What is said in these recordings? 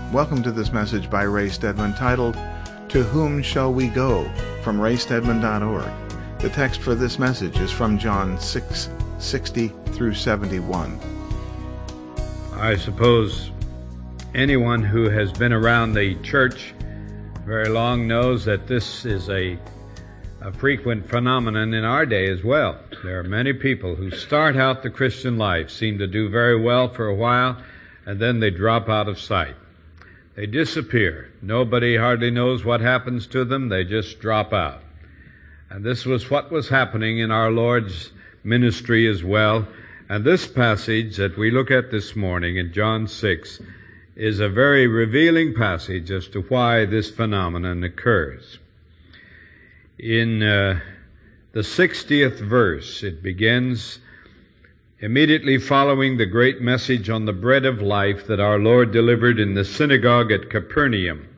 Welcome to this message by Ray Stedman titled, To Whom Shall We Go? From raystedman.org. The text for this message is from John 6:60 through 71. I suppose anyone who has been around the church very long knows that this is a frequent phenomenon in our day as well. There are many people who start out the Christian life, seem to do very well for a while, and then they drop out of sight. They disappear. Nobody hardly knows what happens to them. They just drop out. And this was what was happening in our Lord's ministry as well. And this passage that we look at this morning in John 6 is a very revealing passage as to why this phenomenon occurs. In the 60th verse, it begins immediately following the great message on the bread of life that our Lord delivered in the synagogue at Capernaum.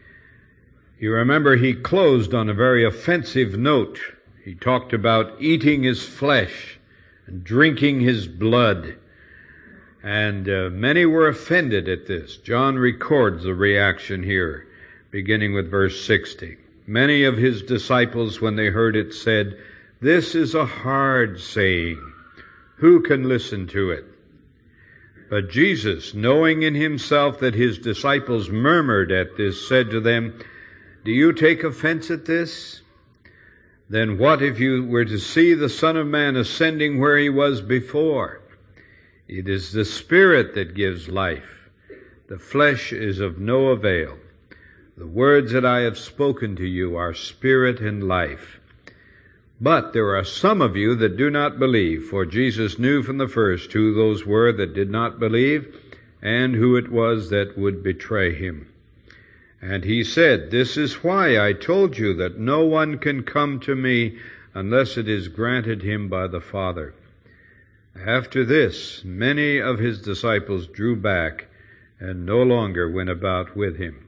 You remember he closed on a very offensive note. He talked about eating his flesh and drinking his blood. And many were offended at this. John records the reaction here, beginning with verse 60. Many of his disciples, when they heard it, said, "This is a hard saying. Who can listen to it?" But Jesus, knowing in himself that his disciples murmured at this, said to them, "Do you take offense at this? Then what if you were to see the Son of Man ascending where he was before? It is the Spirit that gives life. The flesh is of no avail. The words that I have spoken to you are spirit and life. But there are some of you that do not believe," for Jesus knew from the first who those were that did not believe and who it was that would betray him. And he said, "This is why I told you that no one can come to me unless it is granted him by the Father." After this, many of his disciples drew back and no longer went about with him.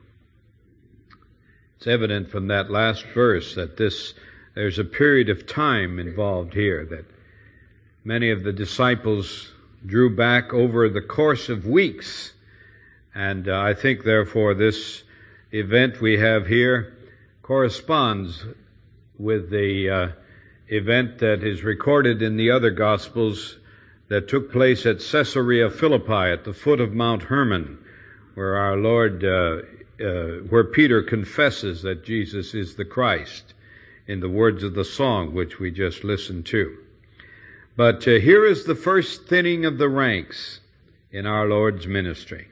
It's evident from that last verse that there's a period of time involved here, that many of the disciples drew back over the course of weeks. And I think, therefore, this event we have here corresponds with the event that is recorded in the other Gospels that took place at Caesarea Philippi at the foot of Mount Hermon, where our Lord, where Peter confesses that Jesus is the Christ, in the words of the song which we just listened to. But here is the first thinning of the ranks in our Lord's ministry.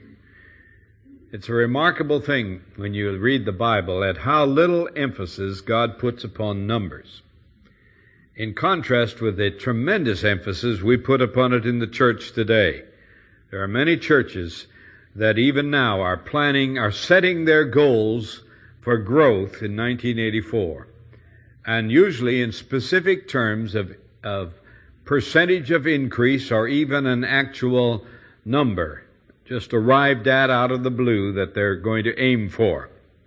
It's a remarkable thing when you read the Bible at how little emphasis God puts upon numbers, in contrast with the tremendous emphasis we put upon it in the church today. There are many churches that even now are setting their goals for growth in 1984. And usually in specific terms of percentage of increase or even an actual number, just arrived at out of the blue that they're going to aim for.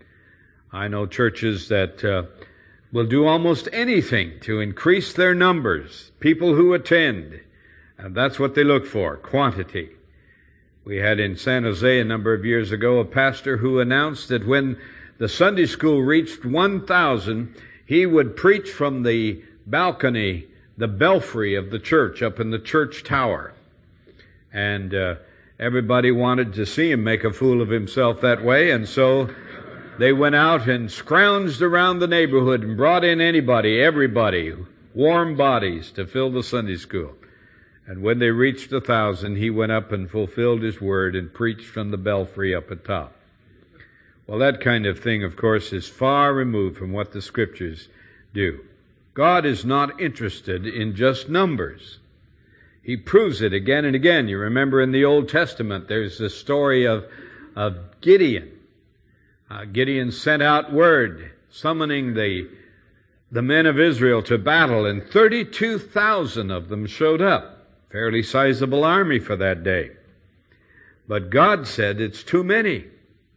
I know churches that will do almost anything to increase their numbers, people who attend, and that's what they look for, quantity. We had in San Jose a number of years ago a pastor who announced that when the Sunday school reached 1,000, he would preach from the balcony, the belfry of the church up in the church tower. And everybody wanted to see him make a fool of himself that way, and so they went out and scrounged around the neighborhood and brought in everybody, warm bodies to fill the Sunday school. And when they reached 1,000, he went up and fulfilled his word and preached from the belfry up at top. Well, that kind of thing, of course, is far removed from what the Scriptures do. God is not interested in just numbers. He proves it again and again. You remember in the Old Testament, there's the story of Gideon. Gideon sent out word summoning the men of Israel to battle, and 32,000 of them showed up. Fairly sizable army for that day. But God said, "It's too many.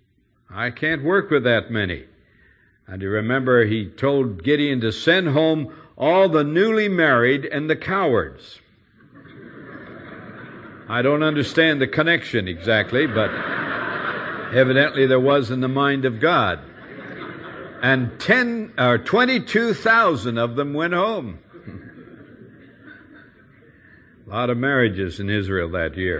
I can't work with that many." And you remember he told Gideon to send home all the newly married and the cowards. I don't understand the connection exactly, but Evidently there was in the mind of God. And 22,000 of them went home. A lot of marriages in Israel that year.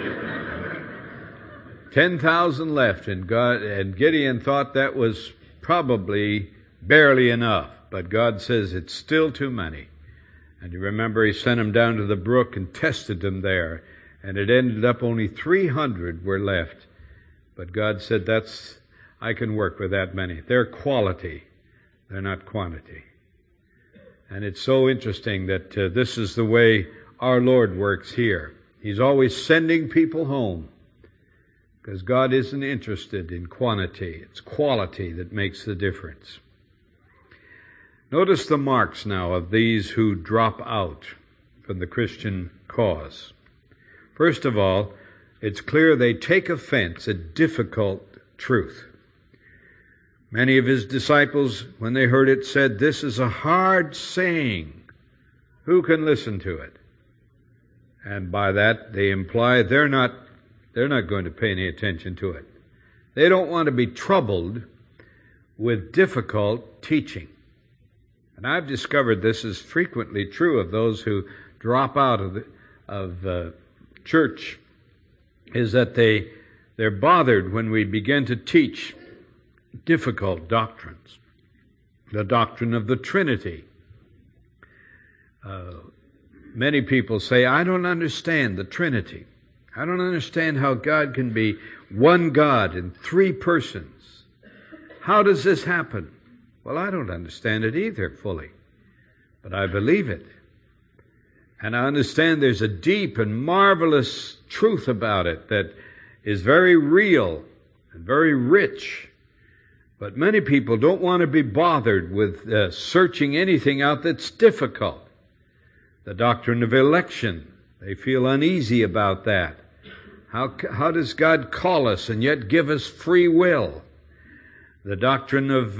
10,000 left, and Gideon thought that was probably barely enough. But God says it's still too many. And you remember he sent them down to the brook and tested them there. And it ended up only 300 were left. But God said, I can work with that many. They're quality. They're not quantity. And it's so interesting that this is the way our Lord works here. He's always sending people home. Because God isn't interested in quantity. It's quality that makes the difference. Notice the marks now of these who drop out from the Christian cause. First of all, it's clear they take offense at difficult truth. Many of his disciples, when they heard it, said, "This is a hard saying. Who can listen to it?" And by that they imply they're not going to pay any attention to it. They don't want to be troubled with difficult teaching. And I've discovered this is frequently true of those who drop out of church, is that they're bothered when we begin to teach difficult doctrines. The doctrine of the Trinity. Many people say, "I don't understand the Trinity. I don't understand how God can be one God in three persons. How does this happen?" Well, I don't understand it either fully, but I believe it. And I understand there's a deep and marvelous truth about it that is very real and very rich. But many people don't want to be bothered with searching anything out that's difficult. The doctrine of election, they feel uneasy about that. How does God call us and yet give us free will? The doctrine of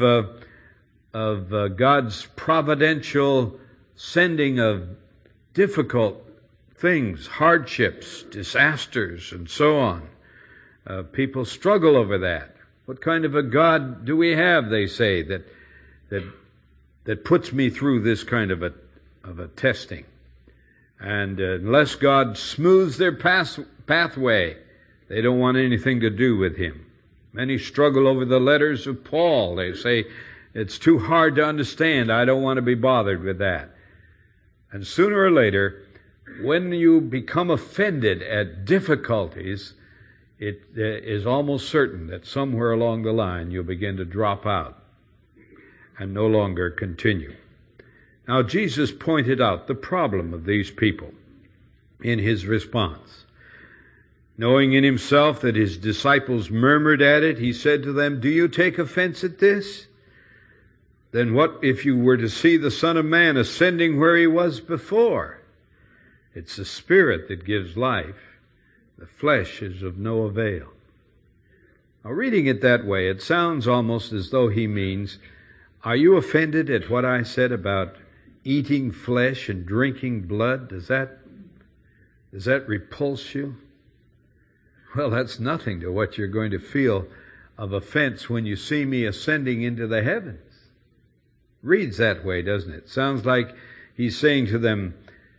God's providential sending of difficult things, hardships, disasters, and so on. People struggle over that. What kind of a God do we have, they say, that puts me through this kind of a testing? And unless God smooths their pathway, they don't want anything to do with him. Many struggle over the letters of Paul. They say, "It's too hard to understand. I don't want to be bothered with that." And sooner or later, when you become offended at difficulties, it is almost certain that somewhere along the line you'll begin to drop out and no longer continue. Now, Jesus pointed out the problem of these people in his response. Knowing in himself that his disciples murmured at it, he said to them, "Do you take offense at this? Then what if you were to see the Son of Man ascending where he was before? It's the Spirit that gives life. The flesh is of no avail." Now, reading it that way, it sounds almost as though he means, are you offended at what I said about eating flesh and drinking blood? Does that repulse you? Well, that's nothing to what you're going to feel of offense when you see me ascending into the heavens. Reads that way, doesn't it? Sounds like he's saying to them,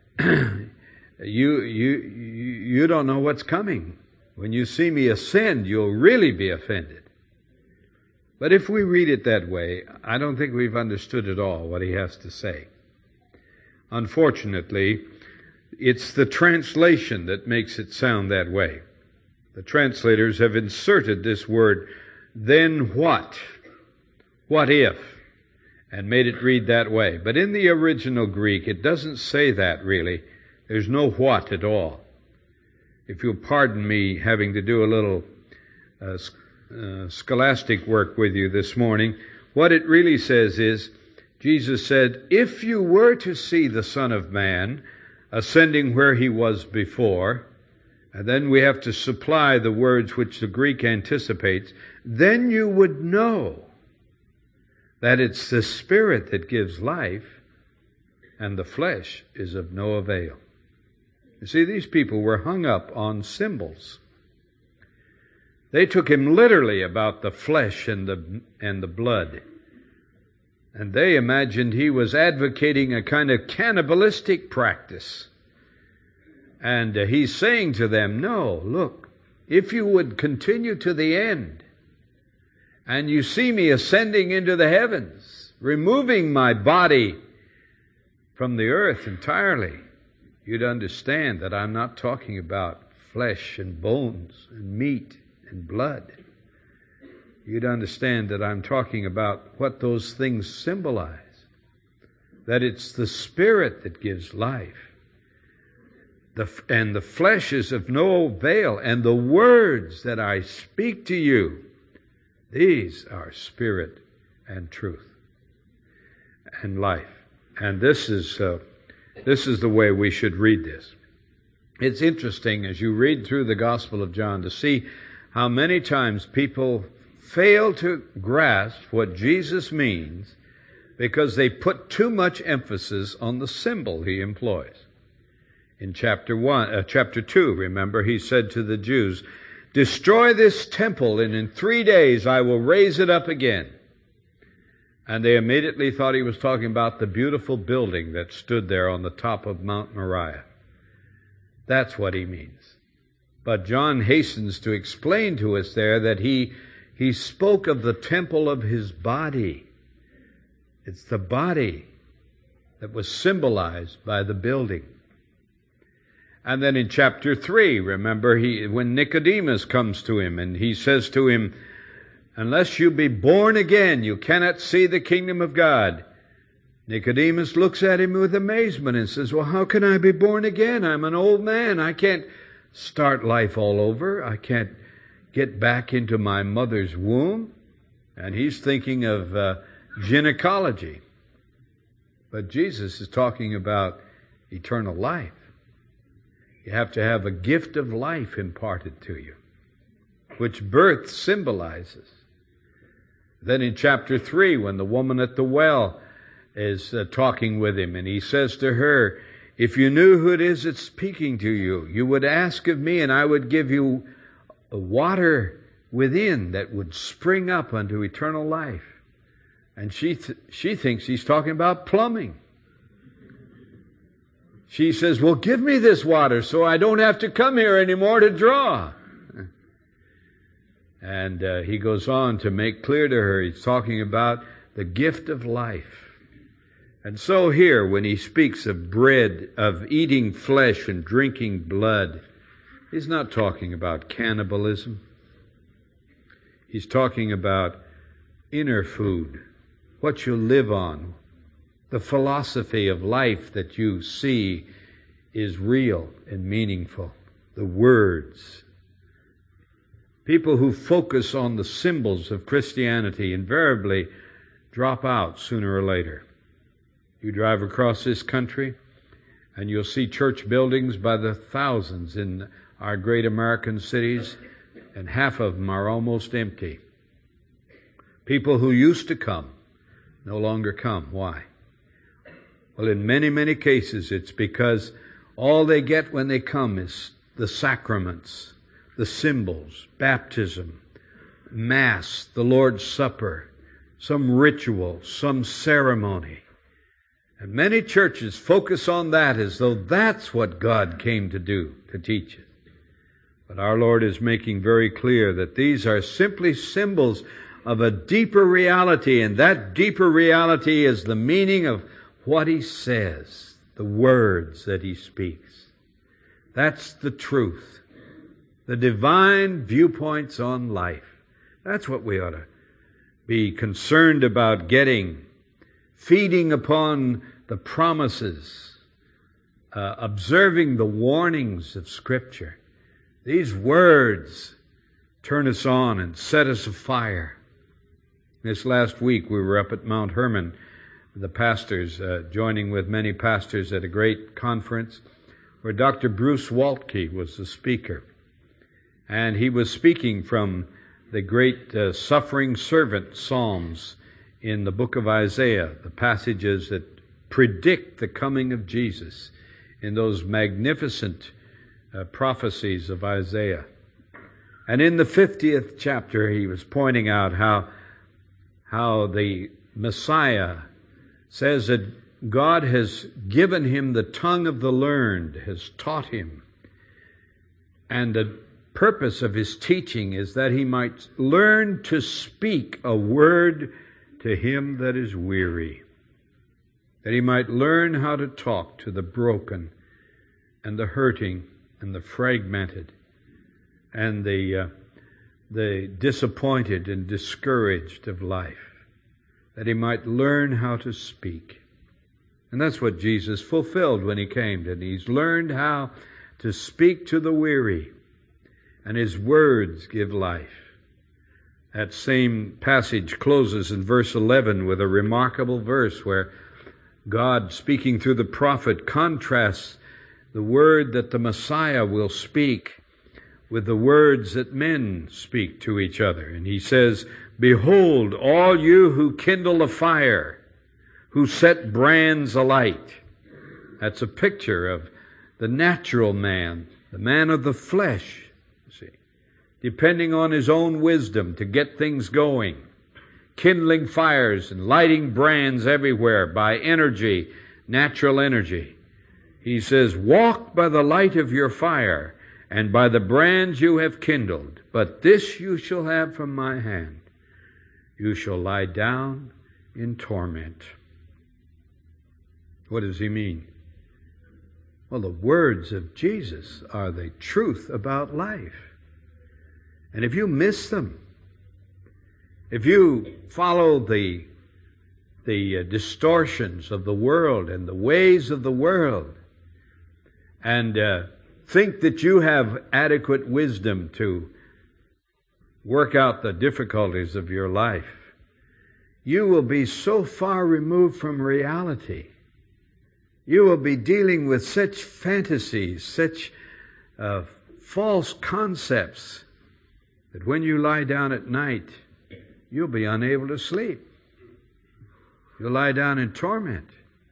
you don't know what's coming. When you see me ascend, you'll really be offended. But if we read it that way, I don't think we've understood at all what he has to say. Unfortunately, it's the translation that makes it sound that way. The translators have inserted this word, "then what?" What if? And made it read that way. But in the original Greek, it doesn't say that really. There's no what at all. If you'll pardon me having to do a little scholastic work with you this morning, what it really says is, Jesus said, "If you were to see the Son of Man ascending where he was before," and then we have to supply the words which the Greek anticipates, "then you would know that it's the Spirit that gives life, and the flesh is of no avail." You see, these people were hung up on symbols. They took him literally about the flesh and the blood. And they imagined he was advocating a kind of cannibalistic practice. And he's saying to them, no, look, if you would continue to the end, and you see me ascending into the heavens, removing my body from the earth entirely, you'd understand that I'm not talking about flesh and bones and meat and blood. You'd understand that I'm talking about what those things symbolize, that it's the Spirit that gives life. And the flesh is of no avail, and the words that I speak to you, these are spirit and truth and life. And this is the way we should read this. It's interesting as you read through the Gospel of John to see how many times people fail to grasp what Jesus means because they put too much emphasis on the symbol he employs. In chapter 2, remember, he said to the Jews, destroy this temple, and in 3 days I will raise it up again. And they immediately thought he was talking about the beautiful building that stood there on the top of Mount Moriah. That's what he means. But John hastens to explain to us there that he spoke of the temple of his body. It's the body that was symbolized by the building. And then in chapter 3, remember, when Nicodemus comes to him and he says to him, unless you be born again, you cannot see the kingdom of God. Nicodemus looks at him with amazement and says, well, how can I be born again? I'm an old man. I can't start life all over. I can't get back into my mother's womb. And he's thinking of gynecology. But Jesus is talking about eternal life. You have to have a gift of life imparted to you, which birth symbolizes. Then in chapter 3, when the woman at the well is talking with him, and he says to her, if you knew who it is that's speaking to you, you would ask of me, and I would give you water within that would spring up unto eternal life. And she thinks he's talking about plumbing. She says, well, give me this water so I don't have to come here anymore to draw. And he goes on to make clear to her, he's talking about the gift of life. And so here, when he speaks of bread, of eating flesh and drinking blood, he's not talking about cannibalism. He's talking about inner food, what you live on. The philosophy of life that you see is real and meaningful. The words. People who focus on the symbols of Christianity invariably drop out sooner or later. You drive across this country and you'll see church buildings by the thousands in our great American cities, and half of them are almost empty. People who used to come no longer come. Why? Well, in many, many cases, it's because all they get when they come is the sacraments, the symbols, baptism, Mass, the Lord's Supper, some ritual, some ceremony. And many churches focus on that as though that's what God came to do, to teach it. But our Lord is making very clear that these are simply symbols of a deeper reality, and that deeper reality is the meaning of what He says, the words that He speaks. That's the truth. The divine viewpoints on life. That's what we ought to be concerned about getting. Feeding upon the promises. Observing the warnings of Scripture. These words turn us on and set us afire. This last week we were up at Mount Hermon, the pastors, joining with many pastors at a great conference where Dr. Bruce Waltke was the speaker. And he was speaking from the great suffering servant Psalms in the book of Isaiah, the passages that predict the coming of Jesus in those magnificent prophecies of Isaiah. And in the 50th chapter, he was pointing out how the Messiah says that God has given him the tongue of the learned, has taught him. And the purpose of his teaching is that he might learn to speak a word to him that is weary, that he might learn how to talk to the broken and the hurting and the fragmented and the disappointed and discouraged of life, that he might learn how to speak. And that's what Jesus fulfilled when he came, and he's learned how to speak to the weary, and his words give life. That same passage closes in verse 11 with a remarkable verse where God, speaking through the prophet, contrasts the word that the Messiah will speak with the words that men speak to each other. And he says, "Behold, all you who kindle a fire, who set brands alight." That's a picture of the natural man, the man of the flesh, depending on his own wisdom to get things going, kindling fires and lighting brands everywhere by energy, natural energy. He says, "Walk by the light of your fire and by the brands you have kindled, but this you shall have from my hand. You shall lie down in torment." What does he mean? Well, the words of Jesus are the truth about life. And if you miss them, if you follow the distortions of the world and the ways of the world, and think that you have adequate wisdom to work out the difficulties of your life, you will be so far removed from reality. You will be dealing with such fantasies, such false concepts, that when you lie down at night, you'll be unable to sleep. You'll lie down in torment,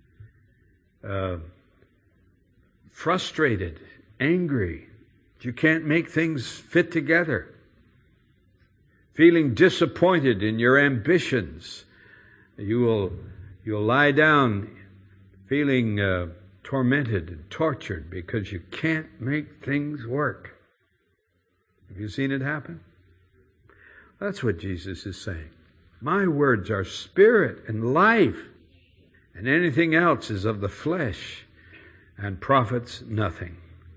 frustrated, angry. You can't make things fit together. Feeling disappointed in your ambitions. You'll lie down feeling tormented and tortured because you can't make things work. Have you seen it happen? That's what Jesus is saying. My words are spirit and life, and anything else is of the flesh and profits nothing.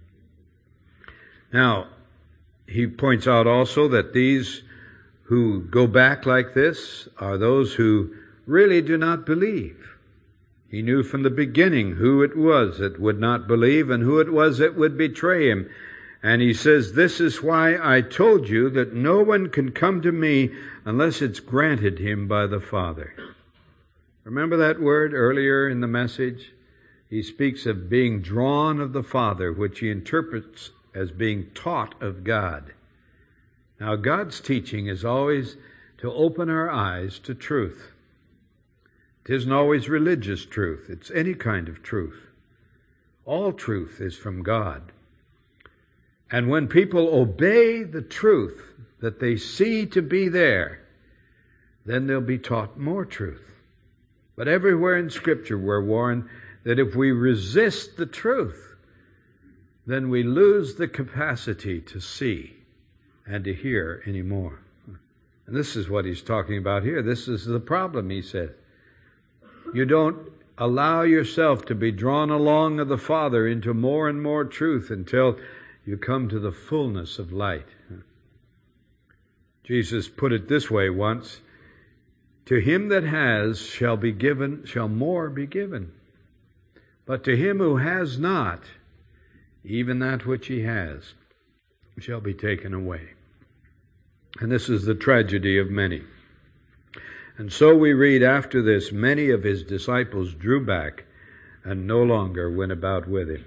Now, he points out also that these who go back like this are those who really do not believe. He knew from the beginning who it was that would not believe and who it was that would betray him. And he says, "This is why I told you that no one can come to me unless it's granted him by the Father." Remember that word earlier in the message? He speaks of being drawn of the Father, which he interprets as being taught of God. Now, God's teaching is always to open our eyes to truth. It isn't always religious truth. It's any kind of truth. All truth is from God. And when people obey the truth that they see to be there, then they'll be taught more truth. But everywhere in Scripture we're warned that if we resist the truth, then we lose the capacity to see and to hear anymore. And this is what he's talking about here. This is the problem, he said. You don't allow yourself to be drawn along of the Father into more and more truth until you come to the fullness of light. Jesus put it this way once: "To him that has shall more be given. But to him who has not, even that which he has shall be taken away." And this is the tragedy of many. And so we read, after this, many of his disciples drew back and no longer went about with him.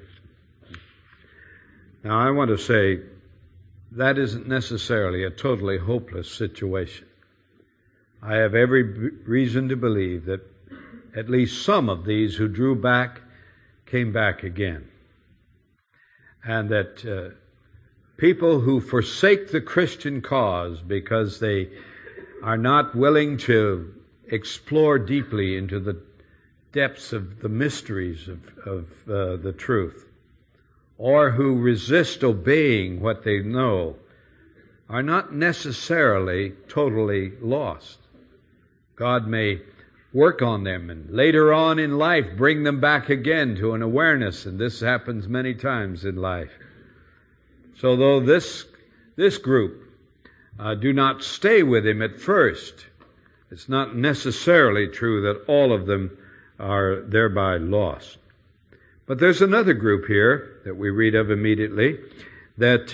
Now, I want to say that isn't necessarily a totally hopeless situation. I have every reason to believe that at least some of these who drew back came back again. And that people who forsake the Christian cause because they are not willing to explore deeply into the depths of the mysteries of the truth, or who resist obeying what they know, are not necessarily totally lost. God may work on them and later on in life bring them back again to an awareness, and this happens many times in life. So though this group do not stay with him at first, it's not necessarily true that all of them are thereby lost. But there's another group here that we read of immediately that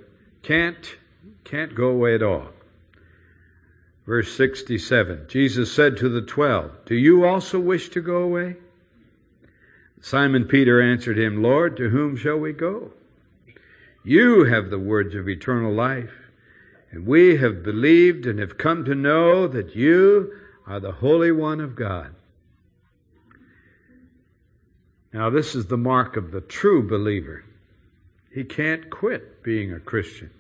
can't go away at all. Verse 67, Jesus said to the 12, "Do you also wish to go away?" Simon Peter answered him, "Lord, to whom shall we go? You have the words of eternal life, and we have believed and have come to know that you are the Holy One of God." Now, this is the mark of the true believer. He can't quit being a Christian.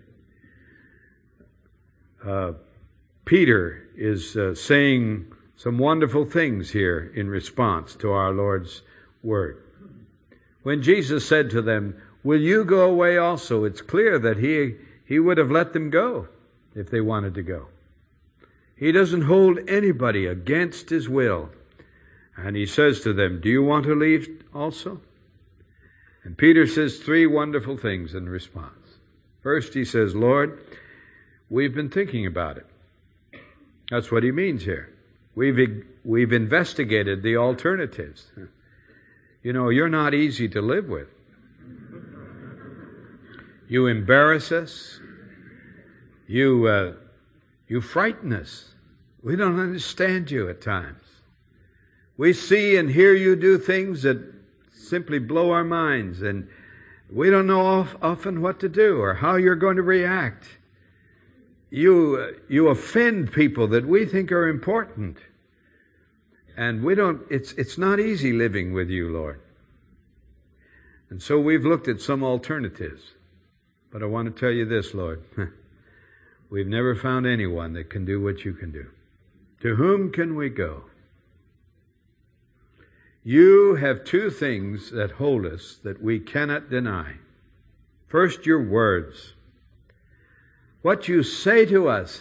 Peter is saying some wonderful things here in response to our Lord's word. When Jesus said to them, "Will you go away also?" it's clear that he would have let them go if they wanted to go. He doesn't hold anybody against his will. And he says to them, "Do you want to leave also?" And Peter says three wonderful things in response. First, he says, "Lord, we've been thinking about it." That's what he means here. We've investigated the alternatives. You know, you're not easy to live with. You embarrass us. You frighten us. We don't understand you at times. We see and hear you do things that simply blow our minds, and we don't know often what to do or how you're going to react. You offend people that we think are important, and it's not easy living with you, Lord. And so we've looked at some alternatives. But I want to tell you this, Lord. We've never found anyone that can do what you can do. To whom can we go? You have two things that hold us that we cannot deny. First, your words. What you say to us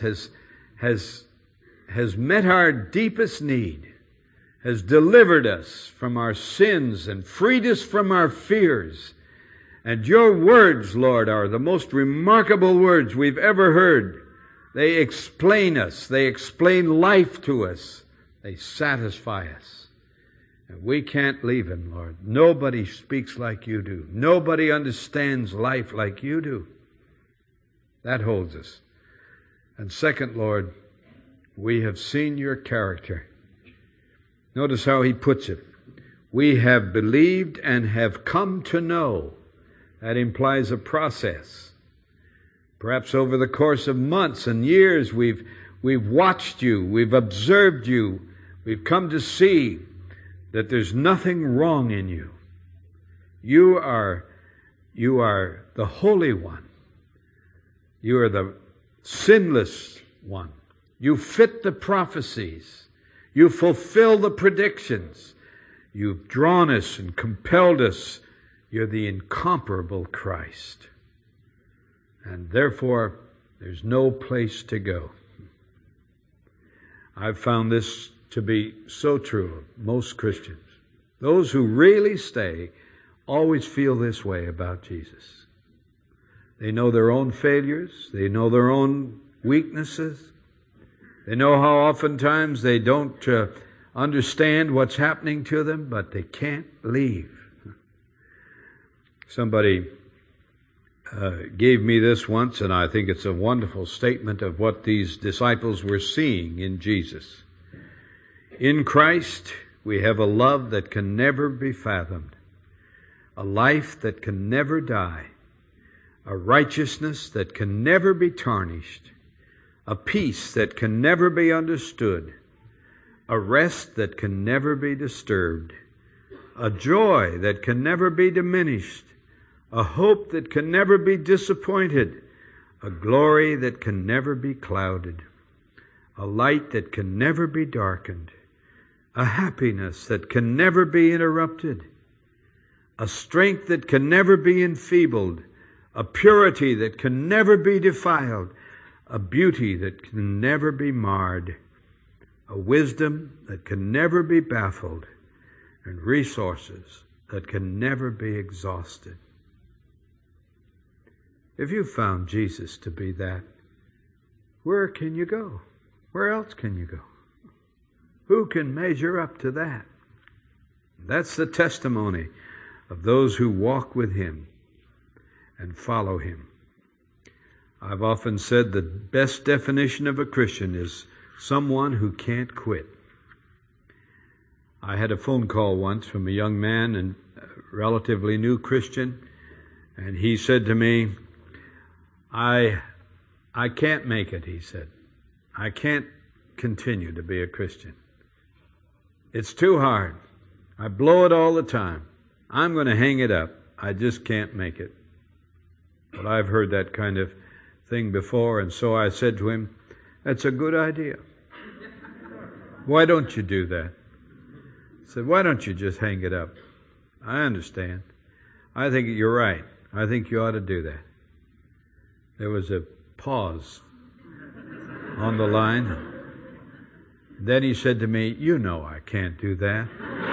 has met our deepest need, has delivered us from our sins and freed us from our fears. And your words, Lord, are the most remarkable words we've ever heard. They explain us. They explain life to us. They satisfy us. And we can't leave him, Lord. Nobody speaks like you do. Nobody understands life like you do. That holds us. And second, Lord, we have seen your character. Notice how he puts it. We have believed and have come to know. That implies a process. Perhaps over the course of months and years, we've watched you, we've observed you, we've come to see that there's nothing wrong in you. You are the Holy One. You are the sinless one. You fit the prophecies. You fulfill the predictions. You've drawn us and compelled us. You're the incomparable Christ. And therefore, there's no place to go. I've found this to be so true of most Christians. Those who really stay always feel this way about Jesus. They know their own failures. They know their own weaknesses. They know how oftentimes they don't understand what's happening to them, but they can't leave. Somebody gave me this once, and I think it's a wonderful statement of what these disciples were seeing in Jesus. In Christ, we have a love that can never be fathomed, a life that can never die, a righteousness that can never be tarnished, a peace that can never be understood, a rest that can never be disturbed, a joy that can never be diminished, a hope that can never be disappointed, a glory that can never be clouded, a light that can never be darkened, a happiness that can never be interrupted, a strength that can never be enfeebled, a purity that can never be defiled, a beauty that can never be marred, a wisdom that can never be baffled, and resources that can never be exhausted. If you found Jesus to be that, where can you go? Where else can you go? Who can measure up to that? That's the testimony of those who walk with Him and follow Him. I've often said the best definition of a Christian is someone who can't quit. I had a phone call once from a young man, and a relatively new Christian, and he said to me, I can't make it, he said. I can't continue to be a Christian. It's too hard. I blow it all the time. I'm going to hang it up. I just can't make it. But I've heard that kind of thing before, and so I said to him, that's a good idea. Why don't you do that? I said, why don't you just hang it up? I understand. I think you're right. I think you ought to do that. There was a pause on the line. Then he said to me, you know I can't do that.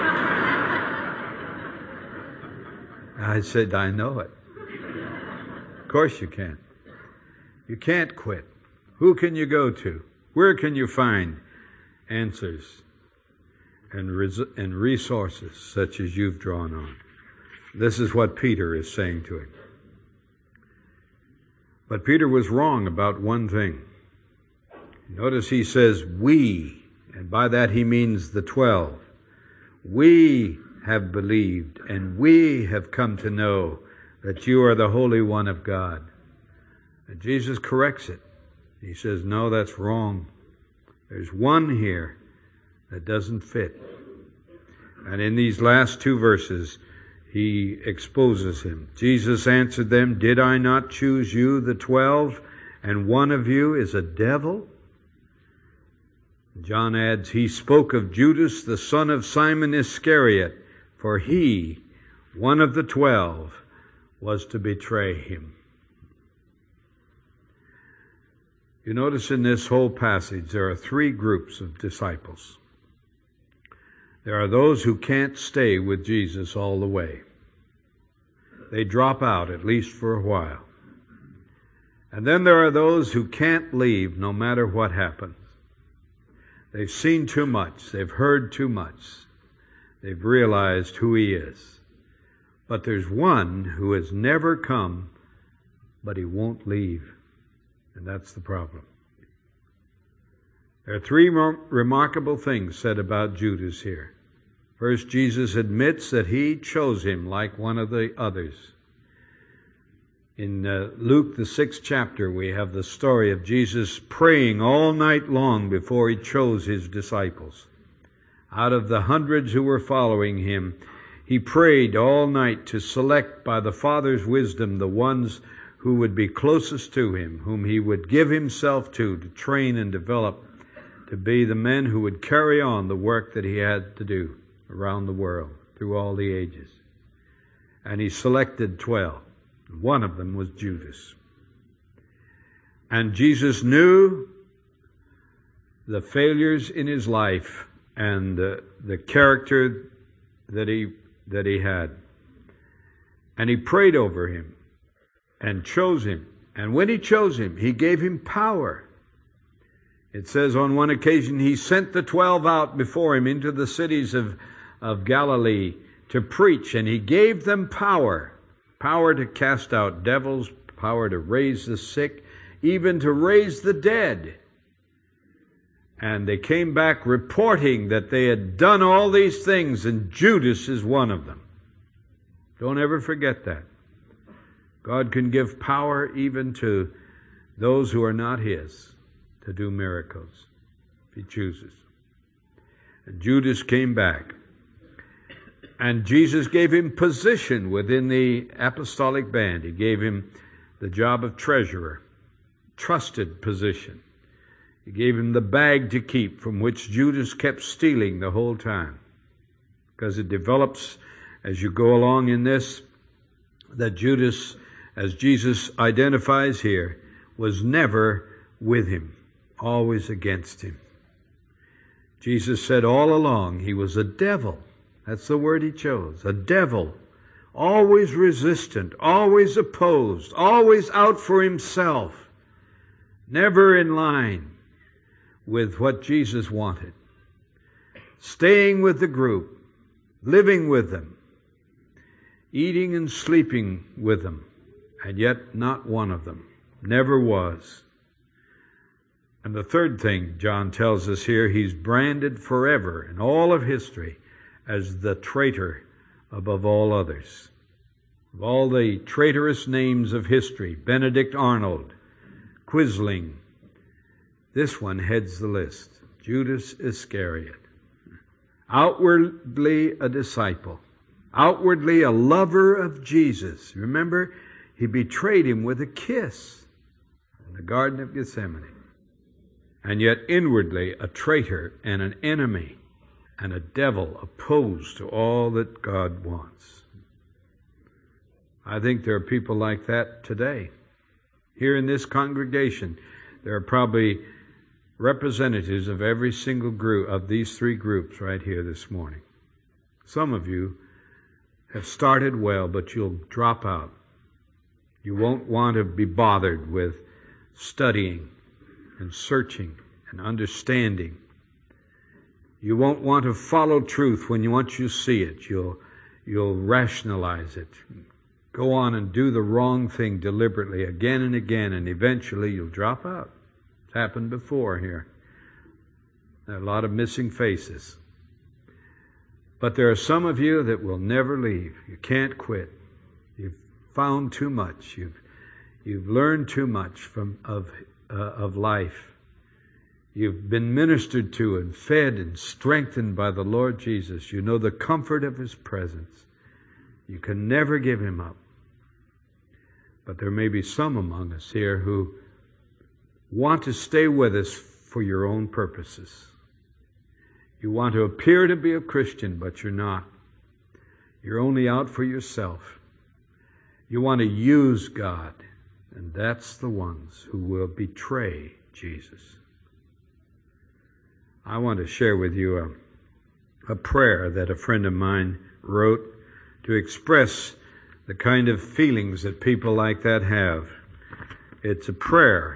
I said, I know it. Of course you can. You can't quit. Who can you go to? Where can you find answers and resources such as you've drawn on? This is what Peter is saying to him. But Peter was wrong about one thing. Notice he says, we, and by that he means the 12. We have believed, and we have come to know that you are the Holy One of God. And Jesus corrects it. He says, no, that's wrong. There's one here that doesn't fit. And in these last two verses, he exposes him. Jesus answered them, did I not choose you, the 12, and one of you is a devil? John adds, he spoke of Judas, the son of Simon Iscariot, for he, one of the 12, was to betray him. You notice in this whole passage there are three groups of disciples. There are those who can't stay with Jesus all the way. They drop out, at least for a while. And then there are those who can't leave no matter what happens. They've seen too much. They've heard too much. They've realized who He is. But there's one who has never come, but he won't leave. And that's the problem. There are three remarkable things said about Judas here. First, Jesus admits that He chose him like one of the others. In Luke, the 6th chapter, we have the story of Jesus praying all night long before He chose His disciples. Out of the hundreds who were following Him, He prayed all night to select by the Father's wisdom the ones who would be closest to Him, whom He would give Himself to train and develop to be the men who would carry on the work that He had to do around the world through all the ages. And He selected 12. One of them was Judas. And Jesus knew the failures in his life and the character that he had. And He prayed over him and chose him. And when He chose him, He gave him power. It says on one occasion He sent the 12 out before Him into the cities of Galilee to preach, and He gave them power. Power to cast out devils, power to raise the sick, even to raise the dead. And they came back reporting that they had done all these things, and Judas is one of them. Don't ever forget that. God can give power even to those who are not His to do miracles, if He chooses. And Judas came back. And Jesus gave him position within the apostolic band. He gave him the job of treasurer, trusted position. He gave him the bag to keep from which Judas kept stealing the whole time. Because it develops as you go along in this, that Judas, as Jesus identifies here, was never with him, always against him. Jesus said all along he was a devil. That's the word he chose, a devil. Always resistant, always opposed, always out for himself. Never in line with what Jesus wanted. Staying with the group, living with them, eating and sleeping with them, and yet not one of them. Never was. And the third thing John tells us here, he's branded forever in all of history as the traitor above all others. Of all the traitorous names of history, Benedict Arnold, Quisling, this one heads the list. Judas Iscariot. Outwardly a disciple. Outwardly a lover of Jesus. Remember, he betrayed him with a kiss in the Garden of Gethsemane. And yet inwardly a traitor and an enemy and a devil opposed to all that God wants. I think there are people like that today. Here in this congregation, there are probably representatives of every single group of these three groups right here this morning. Some of you have started well, but you'll drop out. You won't want to be bothered with studying and searching and understanding. You won't want to follow truth once you see it. You'll rationalize it. Go on and do the wrong thing deliberately again and again, and eventually you'll drop out. It's happened before here. There are a lot of missing faces. But there are some of you that will never leave. You can't quit. You've found too much. You've learned too much of life. You've been ministered to and fed and strengthened by the Lord Jesus. You know the comfort of His presence. You can never give Him up. But there may be some among us here who want to stay with us for your own purposes. You want to appear to be a Christian, but you're not. You're only out for yourself. You want to use God, and that's the ones who will betray Jesus. I want to share with you a prayer that a friend of mine wrote to express the kind of feelings that people like that have. It's a prayer,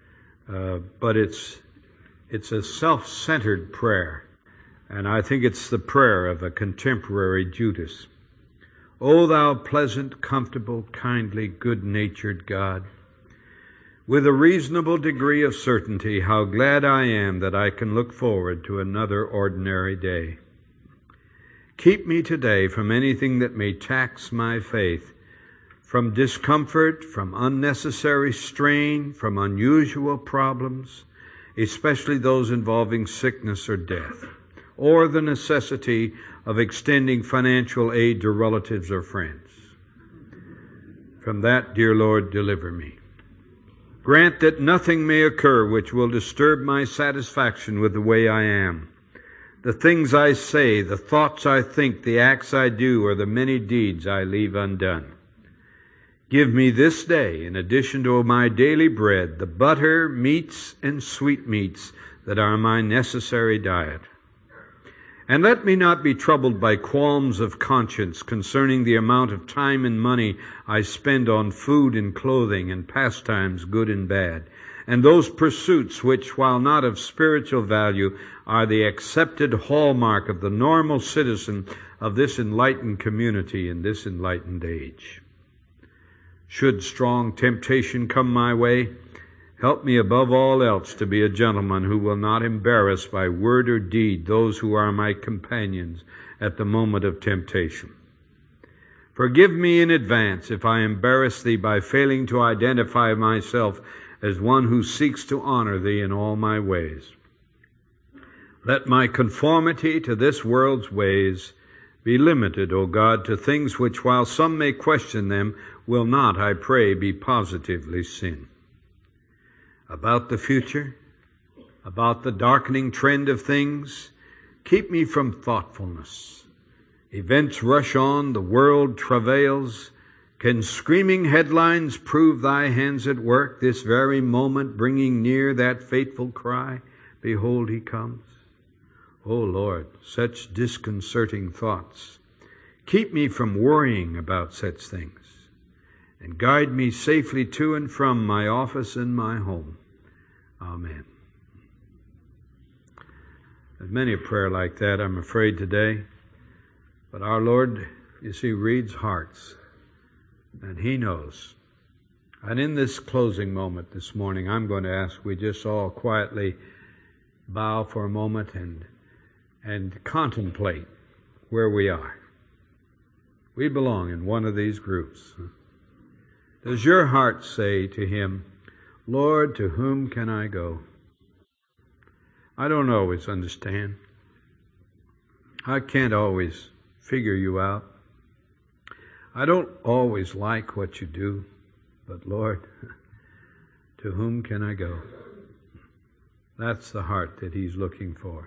but it's a self-centered prayer. And I think it's the prayer of a contemporary Judas. O thou pleasant, comfortable, kindly, good-natured God, with a reasonable degree of certainty, how glad I am that I can look forward to another ordinary day. Keep me today from anything that may tax my faith, from discomfort, from unnecessary strain, from unusual problems, especially those involving sickness or death, or the necessity of extending financial aid to relatives or friends. From that, dear Lord, deliver me. Grant that nothing may occur which will disturb my satisfaction with the way I am. The things I say, the thoughts I think, the acts I do, or the many deeds I leave undone. Give me this day, in addition to my daily bread, the butter, meats, and sweetmeats that are my necessary diet. And let me not be troubled by qualms of conscience concerning the amount of time and money I spend on food and clothing and pastimes good and bad, and those pursuits which, while not of spiritual value, are the accepted hallmark of the normal citizen of this enlightened community in this enlightened age. Should strong temptation come my way, help me above all else to be a gentleman who will not embarrass by word or deed those who are my companions at the moment of temptation. Forgive me in advance if I embarrass Thee by failing to identify myself as one who seeks to honor Thee in all my ways. Let my conformity to this world's ways be limited, O God, to things which, while some may question them, will not, I pray, be positively sin. About the future, about the darkening trend of things, keep me from thoughtfulness. Events rush on, the world travails. Can screaming headlines prove thy hands at work this very moment, bringing near that fateful cry, behold, he comes? O Lord, such disconcerting thoughts. Keep me from worrying about such things, and guide me safely to and from my office and my home. Amen. There's many a prayer like that, I'm afraid, today. But our Lord, you see, reads hearts, and He knows. And in this closing moment this morning, I'm going to ask we just all quietly bow for a moment and contemplate where we are. We belong in one of these groups. Does your heart say to Him, Lord, to whom can I go? I don't always understand. I can't always figure you out. I don't always like what you do, but Lord, to whom can I go? That's the heart that He's looking for.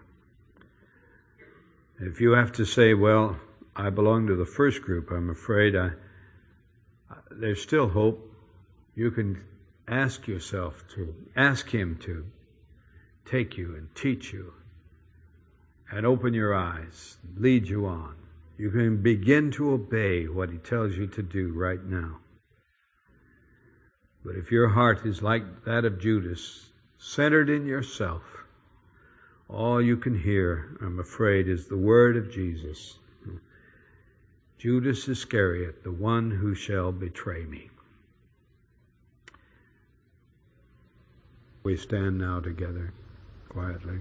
If you have to say, well, I belong to the first group, I'm afraid there's still hope. You can ask yourself to, ask Him to take you and teach you and open your eyes, lead you on. You can begin to obey what He tells you to do right now. But if your heart is like that of Judas, centered in yourself, all you can hear, I'm afraid, is the word of Jesus. Judas Iscariot, the one who shall betray me. We stand now together quietly.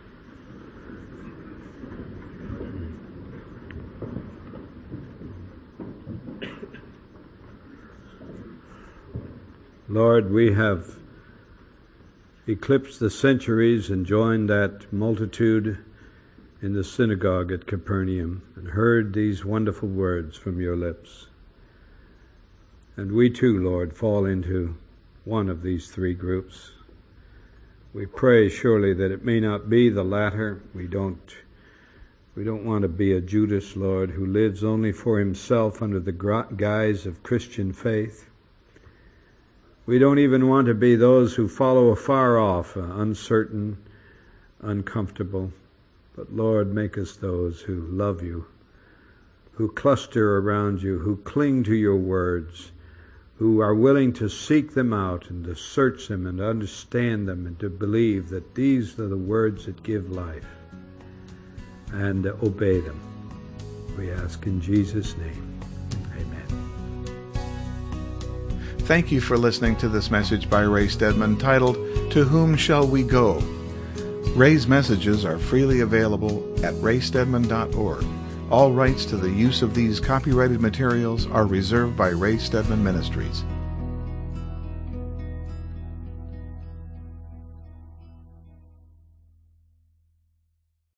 Lord, we have eclipsed the centuries and joined that multitude in the synagogue at Capernaum and heard these wonderful words from your lips. And we too, Lord, fall into one of these three groups. We pray surely that it may not be the latter. We don't want to be a Judas, Lord, who lives only for himself under the guise of Christian faith. We don't even want to be those who follow afar off, uncertain, uncomfortable. But Lord, make us those who love you, who cluster around you, who cling to your words, who are willing to seek them out and to search them and to understand them and to believe that these are the words that give life, and obey them. We ask in Jesus' name. Thank you for listening to this message by Ray Stedman titled, To Whom Shall We Go? Ray's messages are freely available at raystedman.org. All rights to the use of these copyrighted materials are reserved by Ray Stedman Ministries.